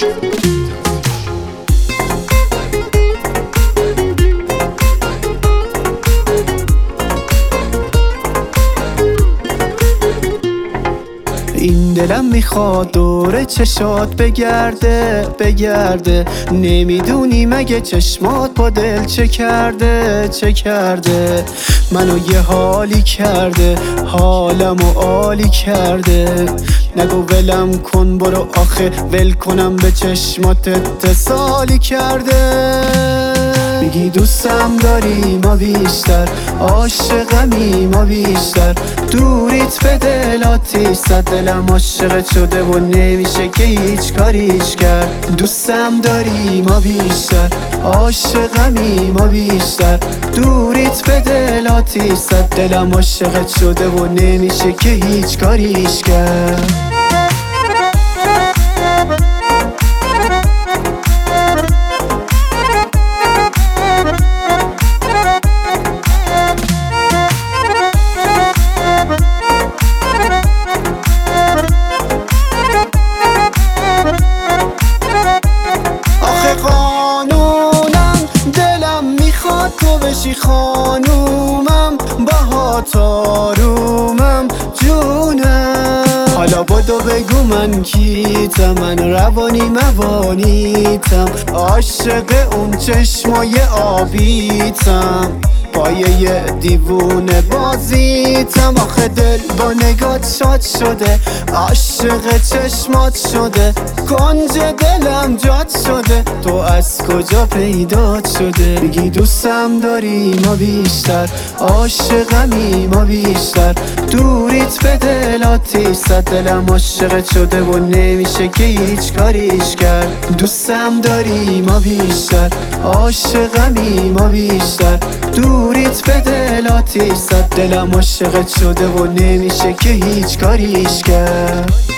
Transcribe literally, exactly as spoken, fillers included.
این دلم میخواد دور چشات بگرده بگرده، نمیدونی مگه چشمات با دل چه کرده چه کرده. منو یه حالی کرده، حالمو عالی کرده. نگو ولم کن برو آخه ول کنم به چشمات اتصالی کرده. میگی دوستم داری ما بیشتر، عاشقمی ما بیشتر. دوریت به دل آتیش زد، دلم عاشقت شده و نمیشه که هیچ کاریش کرد. دوستم داری ما بیشتر، عاشقمی ما بیشتر. دوریت به دل آتیش زد، دلم عاشقت شده و نمیشه که هیچ کاریش کرد. تو بشی خانومم، باهات آرومم جونم. حالا بدو بگو من کیتم، من روانی موانیتم. عاشق اون چشمای آبیتم، پایه یه دیوونه بازیتم. آخه دل با نگات شاد شده، عاشق چشمات شده. کنج دلم جات شده، تو از کجا پیدات شده؟ میگی دوستم داری ما بیشتر، عاشقمی ما بیشتر. دوریت به دل آتیش زد، دلم عاشقت شده و نمیشه که هیچ کاریش کرد. دوستم داری ما بیشتر، عاشقمی ما بیشتر. دوریت به دل آتیش زد، دلم عاشقت شده و نمیشه که هیچ کاریش کرد.